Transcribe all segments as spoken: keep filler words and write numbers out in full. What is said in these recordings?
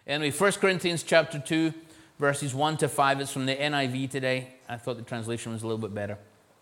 Anyway, First Corinthians chapter two, verses one to five. It's from the N I V today. I thought the translation was a little bit better.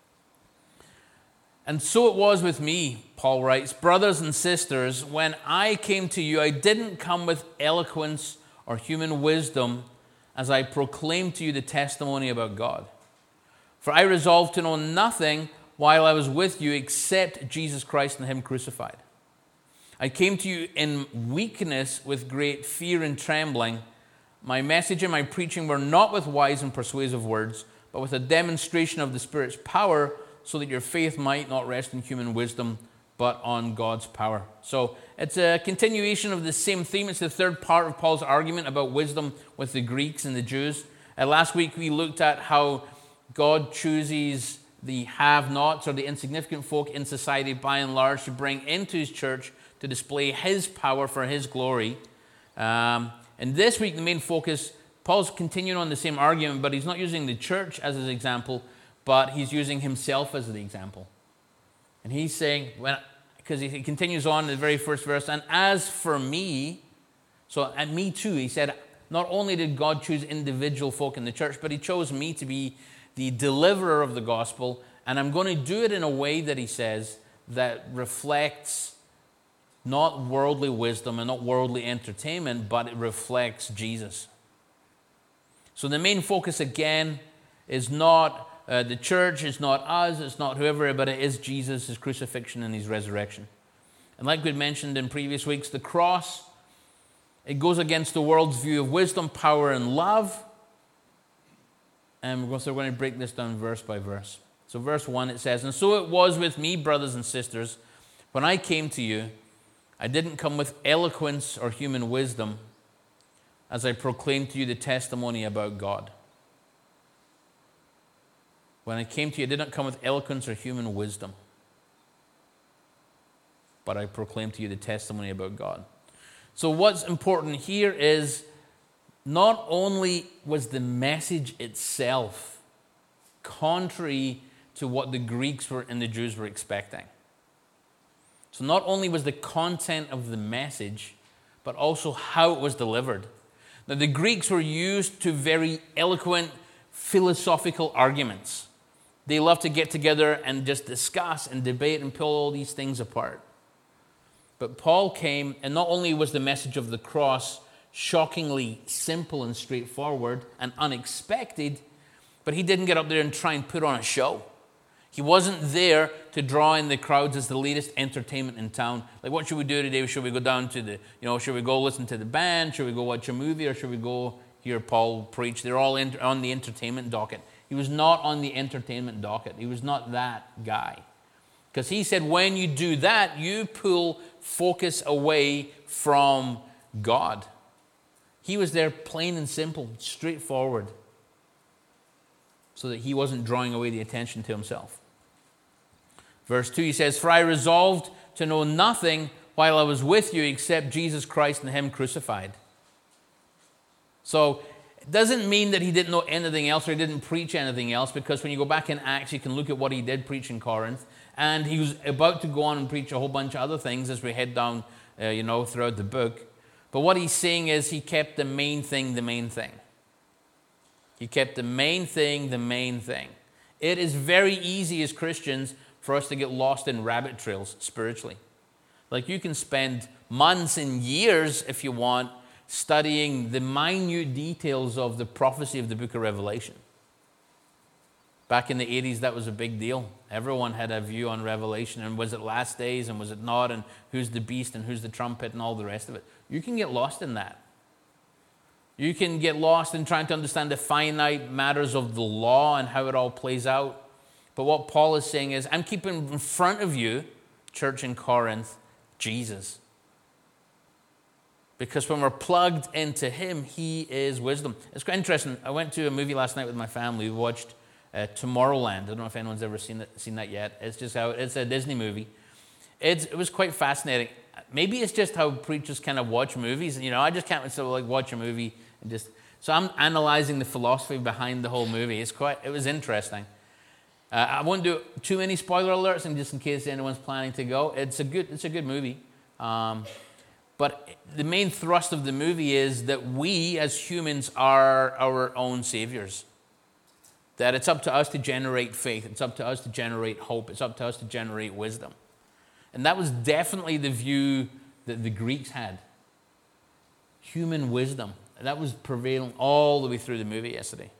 And so it was with me, Paul writes, brothers and sisters, when I came to you, I didn't come with eloquence or human wisdom as I proclaimed to you the testimony about God. For I resolved to know nothing while I was with you except Jesus Christ and him crucified. I came to you in weakness with great fear and trembling. My message and my preaching were not with wise and persuasive words, but with a demonstration of the Spirit's power, so that your faith might not rest in human wisdom, but on God's power. So it's a continuation of the same theme. It's the third part of Paul's argument about wisdom with the Greeks and the Jews. Uh, last week we looked at how God chooses the have-nots or the insignificant folk in society by and large to bring into his church to display his power for his glory. Um, and this week the main focus, Paul's continuing on the same argument, but he's not using the church as his example, but he's using himself as the example. And he's saying, when, because he continues on in the very first verse, and as for me, so and me too, he said, not only did God choose individual folk in the church, but he chose me to be the deliverer of the gospel, and I'm going to do it in a way that he says that reflects not worldly wisdom and not worldly entertainment, but it reflects Jesus. So the main focus again is not Uh, the church, is not us, it's not whoever, but it is Jesus, his crucifixion and his resurrection. And like we'd mentioned in previous weeks, the cross, it goes against the world's view of wisdom, power, and love. And we're going, so we're going to break this down verse by verse. So verse one, it says, and so it was with me, brothers and sisters, when I came to you, I didn't come with eloquence or human wisdom as I proclaimed to you the testimony about God. When I came to you, I did not come with eloquence or human wisdom, but I proclaimed to you the testimony about God. So what's important here is not only was the message itself contrary to what the Greeks were and the Jews were expecting. So not only was the content of the message, but also how it was delivered. Now the Greeks were used to very eloquent philosophical arguments. They love to get together and just discuss and debate and pull all these things apart. But Paul came, and not only was the message of the cross shockingly simple and straightforward and unexpected, but he didn't get up there and try and put on a show. He wasn't there to draw in the crowds as the latest entertainment in town. Like, what should we do today? Should we go down to the, you know, should we go listen to the band? Should we go watch a movie? Or should we go hear Paul preach? They're all in, on the entertainment docket. He was not on the entertainment docket. He was not that guy. Because he said, when you do that, you pull focus away from God. He was there plain and simple, straightforward, so that he wasn't drawing away the attention to himself. Verse two, he says, for I resolved to know nothing while I was with you except Jesus Christ and him crucified. So it doesn't mean that he didn't know anything else or he didn't preach anything else, because when you go back in Acts, you can look at what he did preach in Corinth, and he was about to go on and preach a whole bunch of other things as we head down, uh, you know, throughout the book. But what he's saying is he kept the main thing the main thing. He kept the main thing the main thing. It is very easy as Christians for us to get lost in rabbit trails spiritually. Like, you can spend months and years, if you want, studying the minute details of the prophecy of the book of Revelation. Back in the eighties, that was a big deal. Everyone had a view on Revelation, and was it last days and was it not, and who's the beast and who's the trumpet and all the rest of it. You can get lost in that. You can get lost in trying to understand the finite matters of the law and how it all plays out. But what Paul is saying is, I'm keeping in front of you, church in Corinth, Jesus. Because when we're plugged into him, he is wisdom. It's quite interesting. I went to a movie last night with my family. We watched uh, Tomorrowland. I don't know if anyone's ever seen that, seen that yet. It's just how it's a Disney movie. It's, it was quite fascinating. Maybe it's just how preachers kind of watch movies. You know, I just can't sort of like watch a movie and just. So I'm analyzing the philosophy behind the whole movie. It's quite. It was interesting. Uh, I won't do too many spoiler alerts, and just in case anyone's planning to go, it's a good. It's a good movie. Um, But the main thrust of the movie is that we as humans are our own saviors. That it's up to us to generate faith. It's up to us to generate hope. It's up to us to generate wisdom. And that was definitely the view that the Greeks had. Human wisdom. And that was prevailing all the way through the movie yesterday.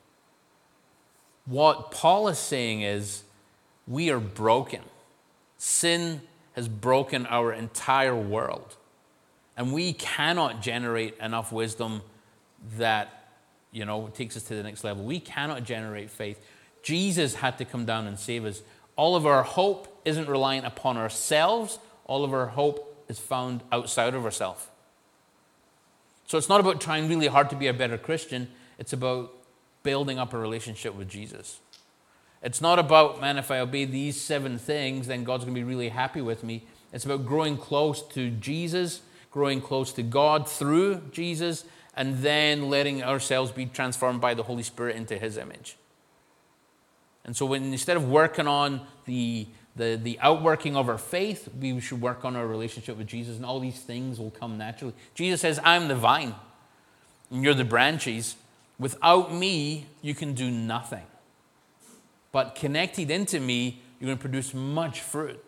What Paul is saying is, we are broken. Sin has broken our entire world. And we cannot generate enough wisdom that, you know, takes us to the next level. We cannot generate faith. Jesus had to come down and save us. All of our hope isn't reliant upon ourselves. All of our hope is found outside of ourselves. So it's not about trying really hard to be a better Christian. It's about building up a relationship with Jesus. It's not about, man, if I obey these seven things, then God's going to be really happy with me. It's about growing close to Jesus, growing close to God through Jesus, and then letting ourselves be transformed by the Holy Spirit into His image. And so when instead of working on the, the, the outworking of our faith, we should work on our relationship with Jesus, and all these things will come naturally. Jesus says, I'm the vine, and you're the branches. Without me, you can do nothing. But connected into me, you're going to produce much fruit.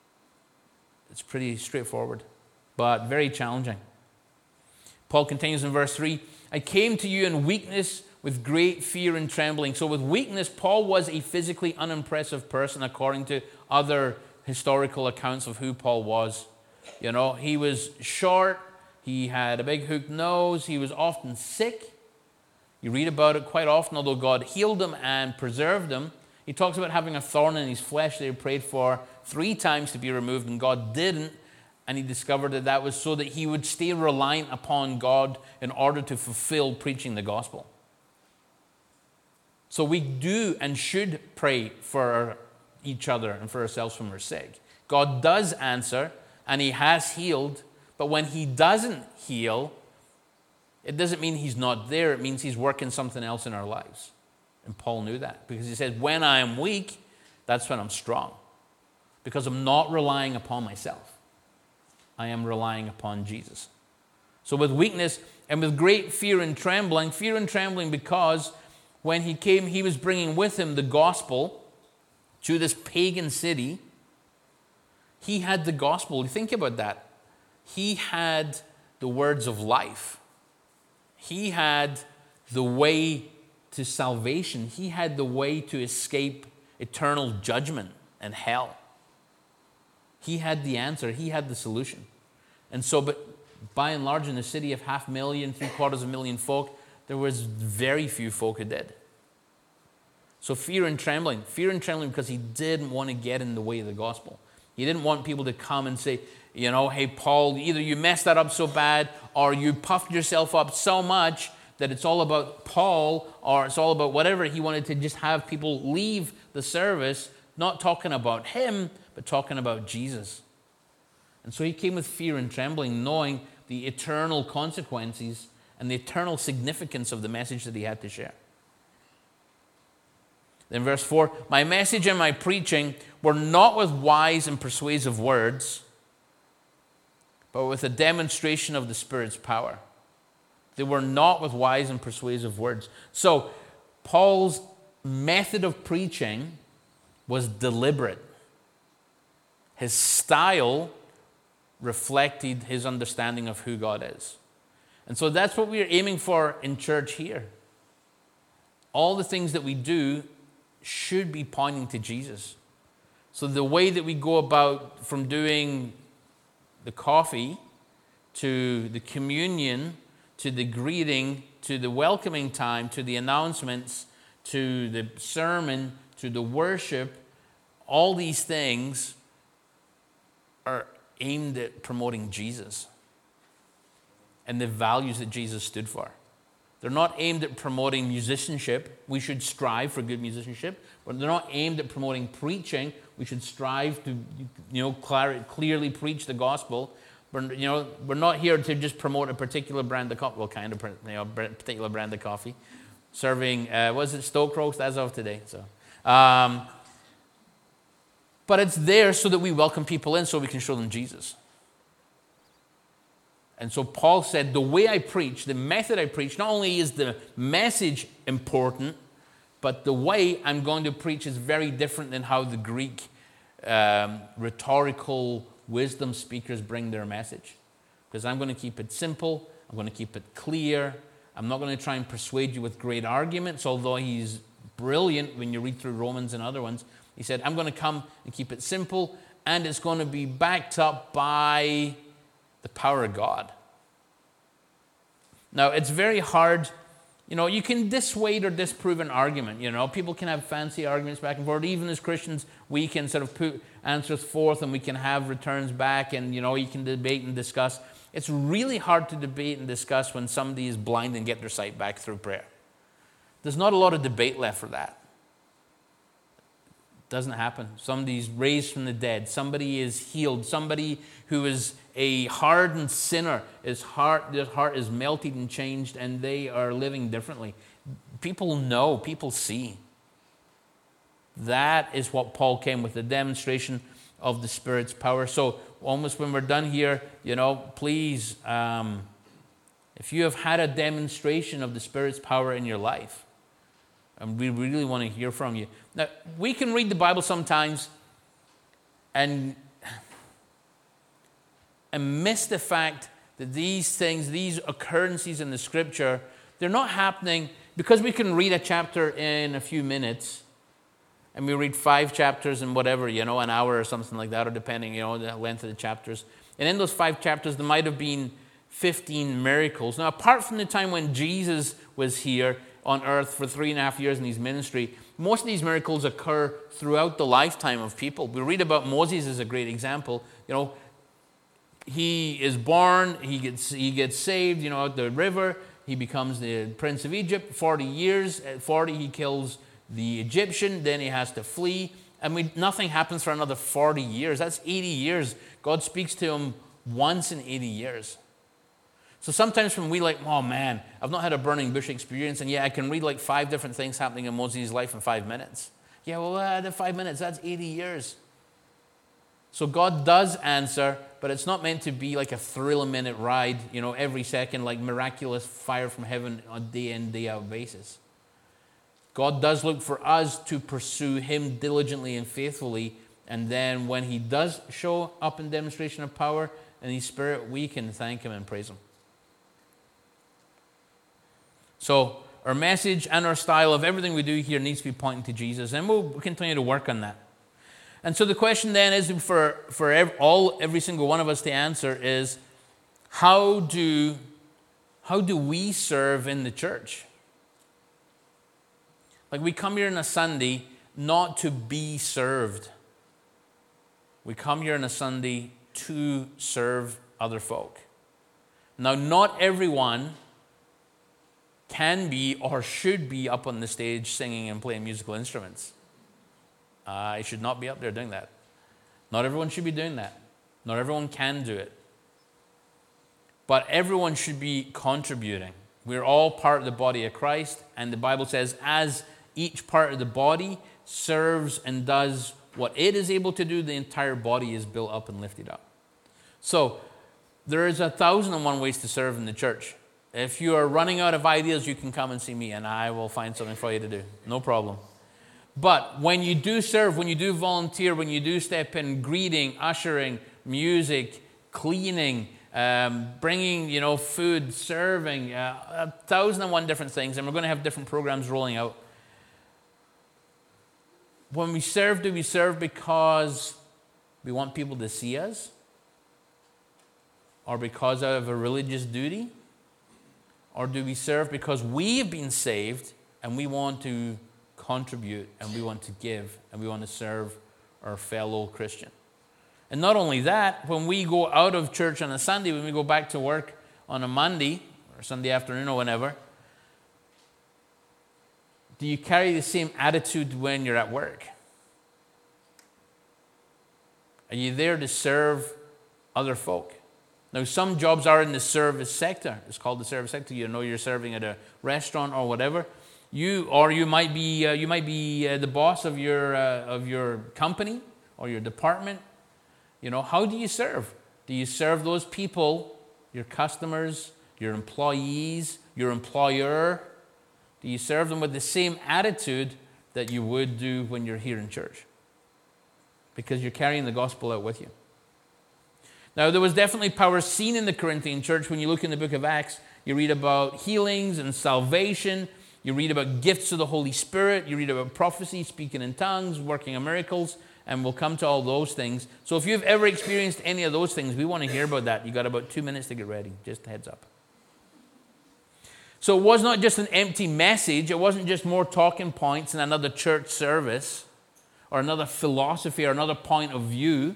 It's pretty straightforward, but very challenging. Paul continues in verse three, I came to you in weakness with great fear and trembling. So with weakness, Paul was a physically unimpressive person according to other historical accounts of who Paul was. You know, he was short, he had a big hooked nose, he was often sick. You read about it quite often, although God healed him and preserved him. He talks about having a thorn in his flesh that he prayed for three times to be removed, and God didn't. And he discovered that that was so that he would stay reliant upon God in order to fulfill preaching the gospel. So we do and should pray for each other and for ourselves when we're sick. God does answer, and He has healed, but when He doesn't heal, it doesn't mean He's not there. It means He's working something else in our lives. And Paul knew that because he said, when I am weak, that's when I'm strong. Because I'm not relying upon myself. I am relying upon Jesus. So with weakness and with great fear and trembling, fear and trembling because when he came, he was bringing with him the gospel to this pagan city. He had the gospel. Think about that. He had the words of life. He had the way to salvation. He had the way to escape eternal judgment and hell. He had the answer. He had the solution. And so, but by and large, in a city of half a million, three quarters of a million folk, there was very few folk who did. So fear and trembling. Fear and trembling because he didn't want to get in the way of the gospel. He didn't want people to come and say, you know, hey, Paul, either you messed that up so bad or you puffed yourself up so much that it's all about Paul or it's all about whatever. He wanted to just have people leave the service not talking about him, but talking about Jesus. And so he came with fear and trembling, knowing the eternal consequences and the eternal significance of the message that he had to share. Then verse four, my message and my preaching were not with wise and persuasive words, but with a demonstration of the Spirit's power. They were not with wise and persuasive words. So Paul's method of preaching was deliberate. His style reflected his understanding of who God is. And so that's what we're aiming for in church here. All the things that we do should be pointing to Jesus. So the way that we go about from doing the coffee to the communion to the greeting to the welcoming time to the announcements to the sermon to the worship, all these things are aimed at promoting Jesus and the values that Jesus stood for. They're not aimed at promoting musicianship. We should strive for good musicianship, but they're not aimed at promoting preaching. We should strive to, you know, clear, clearly preach the gospel. We're, you know, we're not here to just promote a particular brand of coffee. Well, kind of, you know, particular brand of coffee. Serving, uh, was it Stoke Roast as of today? So, um, but it's there so that we welcome people in, so we can show them Jesus. And so Paul said, the way I preach, the method I preach, not only is the message important, but the way I'm going to preach is very different than how the Greek um, rhetorical wisdom speakers bring their message. Because I'm going to keep it simple. I'm going to keep it clear. I'm not going to try and persuade you with great arguments, although he's brilliant when you read through Romans and other ones. He said, I'm going to come and keep it simple, and it's going to be backed up by the power of God. Now, it's very hard. You know, you can dissuade or disprove an argument. You know, people can have fancy arguments back and forth. Even as Christians, we can sort of put answers forth and we can have returns back, and, you know, you can debate and discuss. It's really hard to debate and discuss when somebody is blind and get their sight back through prayer. There's not a lot of debate left for that. It doesn't happen. Somebody's raised from the dead. Somebody is healed. Somebody who is a hardened sinner, his heart, their heart is melted and changed, and they are living differently. People know, people see. That is what Paul came with, the demonstration of the Spirit's power. So almost when we're done here, you know, please, um, if you have had a demonstration of the Spirit's power in your life, and we really want to hear from you. Now, we can read the Bible sometimes and and miss the fact that these things, these occurrences in the Scripture, they're not happening because we can read a chapter in a few minutes, and we read five chapters in whatever, you know, an hour or something like that, or depending, you know, the length of the chapters. And in those five chapters, there might have been fifteen miracles. Now, apart from the time when Jesus was here on earth for three and a half years in his ministry, most of these miracles occur throughout the lifetime of people. We read about Moses as a great example. You know, he is born, he gets he gets saved, you know, at the river. He becomes the prince of Egypt. forty years, at forty he kills the Egyptian, then he has to flee. And we, nothing happens for another forty years. That's eighty years. God speaks to him once in eighty years. So sometimes when we like, oh man, I've not had a burning bush experience, and yeah, I can read like five different things happening in Moses' life in five minutes. Yeah, well, uh, the five minutes, that's eighty years. So God does answer, but it's not meant to be like a thrill-a-minute ride, you know, every second, like miraculous fire from heaven on a day-in, day-out basis. God does look for us to pursue him diligently and faithfully, and then when he does show up in demonstration of power and his Spirit, we can thank him and praise him. So our message and our style of everything we do here needs to be pointing to Jesus, and we'll continue to work on that. And so the question then is for, for every, all, every single one of us to answer is, how do, how do we serve in the church? Like, we come here on a Sunday not to be served. We come here on a Sunday to serve other folk. Now, not everyone can be or should be up on the stage singing and playing musical instruments. Uh, I should not be up there doing that. Not everyone should be doing that. Not everyone can do it. But everyone should be contributing. We're all part of the body of Christ, and the Bible says, as each part of the body serves and does what it is able to do, the entire body is built up and lifted up. So, there is a thousand and one ways to serve in the church. If you are running out of ideas, you can come and see me, and I will find something for you to do. No problem. But when you do serve, when you do volunteer, when you do step in, greeting, ushering, music, cleaning, um, bringing, you know, food, serving, uh, a thousand and one different things, and we're going to have different programs rolling out. When we serve, do we serve because we want people to see us? Or because out of a religious duty? Or do we serve because we have been saved and we want to contribute and we want to give and we want to serve our fellow Christian? And not only that, when we go out of church on a Sunday, when we go back to work on a Monday or Sunday afternoon or whenever, do you carry the same attitude when you're at work? Are you there to serve other folk? Now, some jobs are in the service sector. It's called the service sector. You know, you're serving at a restaurant or whatever. You or you might be uh, you might be uh, the boss of your uh, of your company or your department. You know, how do you serve? Do you serve those people your customers, your employees, your employer? Do you serve them with the same attitude that you would do when you're here in church? Because you're carrying the gospel out with you. Now, there was definitely power seen in the Corinthian church. When you look in the book of Acts, you read about healings and salvation. You read about gifts of the Holy Spirit. You read about prophecy, speaking in tongues, working of miracles. And we'll come to all those things. So if you've ever experienced any of those things, we want to hear about that. You got about two minutes to get ready. Just a heads up. So it was not just an empty message. It wasn't just more talking points in another church service or another philosophy or another point of view.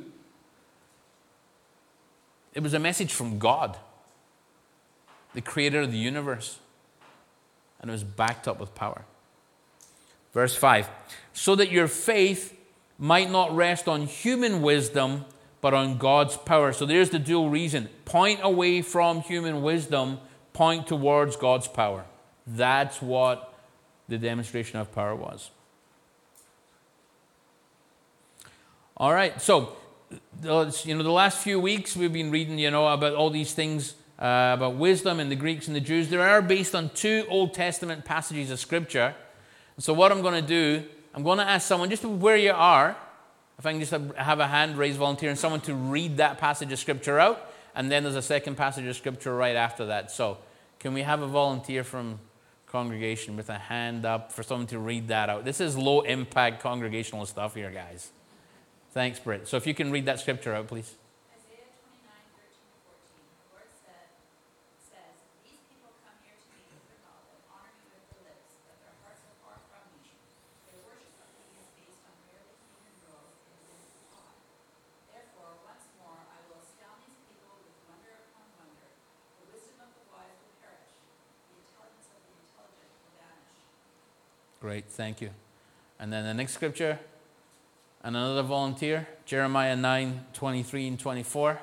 It was a message from God, the creator of the universe. And it was backed up with power. Verse five, so that your faith might not rest on human wisdom, but on God's power. So there's the dual reason. Point away from human wisdom, point towards God's power. That's what the demonstration of power was. All right, so you know, the last few weeks we've been reading, you know, about all these things uh, about wisdom and the Greeks and the Jews. They are based on two Old Testament passages of Scripture. So what I'm going to do, I'm going to ask someone, just where you are, if I can just have a hand raised volunteer and someone to read that passage of Scripture out, and then there's a second passage of Scripture right after that. So can we have a volunteer from congregation with a hand up for someone to read that out? This is low-impact congregational stuff here, guys. Thanks, Britt. So if you can read that Scripture out, please. Isaiah twenty-nine, thirteen to fourteen. The Lord said, says, these people come here to me with their mouth and honor me with their lips, but their hearts are far from me. Their worship of me is based on merely human rules and wisdom taught. Therefore, once more, I will astound these people with wonder upon wonder. The wisdom of the wise will perish. The intelligence of the intelligent will vanish. Great, thank you. And then the next Scripture. And another volunteer, Jeremiah nine, twenty-three and twenty-four.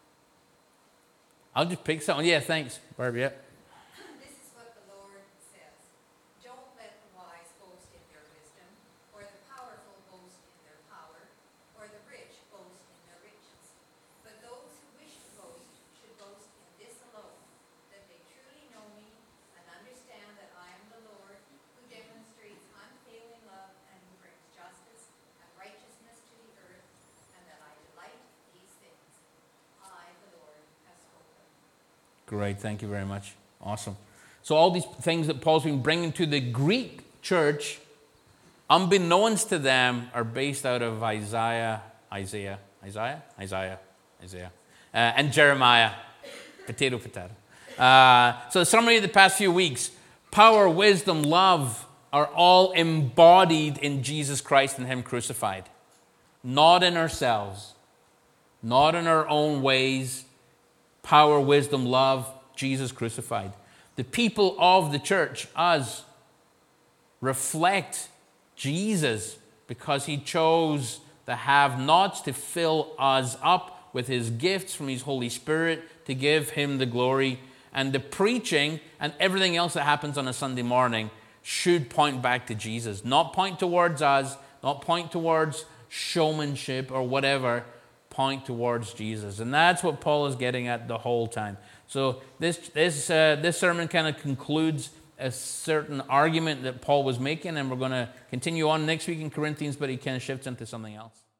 I'll just pick something. Yeah, thanks, Barb. Yeah. This is what the Lord says. Don't let the wise boast in their wisdom, or the powerful boast in their power, or the rich boast in their riches. But those who wish to boast should boast in this alone, that they truly know me and understand that I am the Lord, who demonstrates unfailing love and who brings justice righteousness to the earth, and that I delight in these things. I, the Lord, have spoken. Great, thank you very much. Awesome. So all these things that Paul's been bringing to the Greek church, unbeknownst to them, are based out of Isaiah, Isaiah, Isaiah, Isaiah, Isaiah, uh, and Jeremiah. Potato, potato. Uh, so the summary of the past few weeks: power, wisdom, love are all embodied in Jesus Christ and Him crucified. Not in ourselves, not in our own ways. Power, wisdom, love, Jesus crucified. The people of the church, us, reflect Jesus because He chose the have-nots to fill us up with His gifts from His Holy Spirit to give Him the glory. And the preaching and everything else that happens on a Sunday morning should point back to Jesus, not point towards us, not point towards showmanship or whatever, point towards Jesus. And that's what Paul is getting at the whole time. So this this uh, this sermon kind of concludes a certain argument that Paul was making, and we're going to continue on next week in Corinthians, but he kind of shifts into something else.